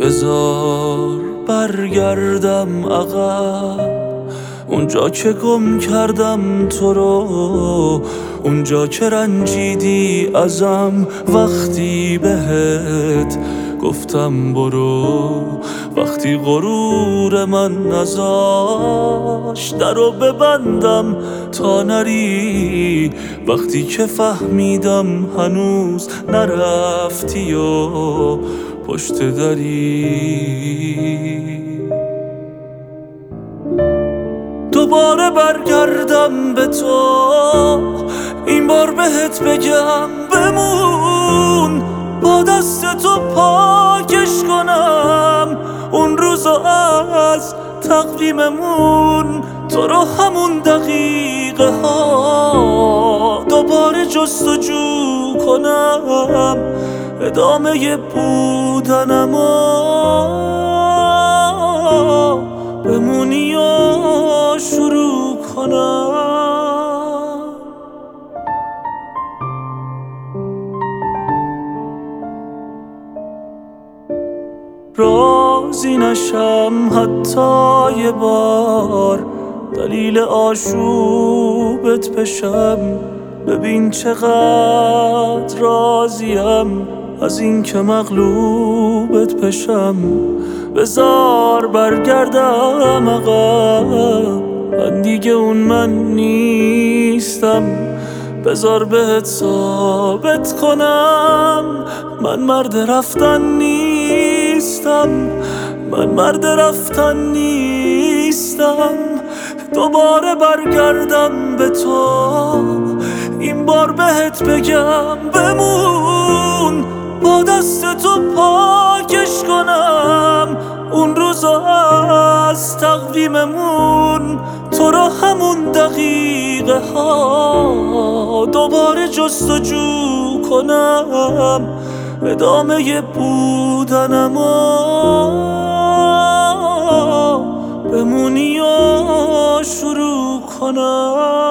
بذار برگردم عقب، اونجا که گم کردم تو رو، اونجا که رنجیدی ازم وقتی بهت گفتم برو، وقتی غرور من نذاشت درو ببندم تا نری، وقتی که فهمیدم هنوز نرفتی و پشت دری. دوباره برگردم به تو، این بار بهت بگم بمون، با دست تو پاکش کنم اون روزو از تقویممون، تو رو همون دقیقه ها دوباره جستجو کنم، ادامه بودنمو بمونی و شروع کنم. راضی نشم حتی یه بار، دلیل آشوبت بشم، ببین چقدر راضیم از این که مغلوبت بشم. بذار برگردم عقب، من دیگه اون من نیستم، بذار بهت ثابت کنم من مرد رفتن نیستم، من مرد رفتن نیستم. دوباره برگردم به تو، این بار بهت بگم بمون، با دست تو پاکش کنم اون روزو از تقویممون، تو رو همون دقیقه ها دوباره جستجو کنم، ادامه بودنمو بمونی و شروع کنم.